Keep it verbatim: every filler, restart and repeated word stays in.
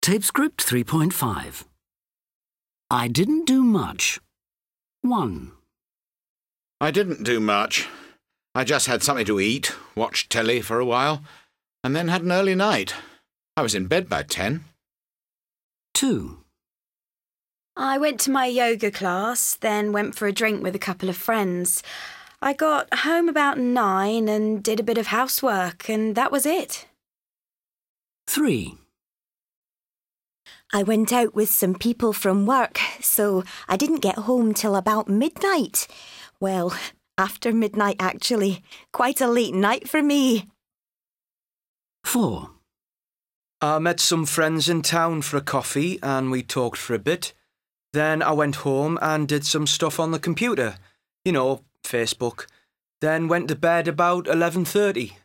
Tape script three point five. I didn't do much. one. I didn't do much. I just had something to eat, watched telly for a while, and then had an early night. I was in bed by ten. two. I went to my yoga class, then went for a drink with a couple of friends. I got home about nine and did a bit of housework, and that was it. three. I went out with some people from work, so I didn't get home till about midnight. Well, after midnight actually. Quite a late night for me. four. I met some friends in town for a coffee and we talked for a bit. Then I went home and did some stuff on the computer. You know, Facebook. Then went to bed about eleven thirty.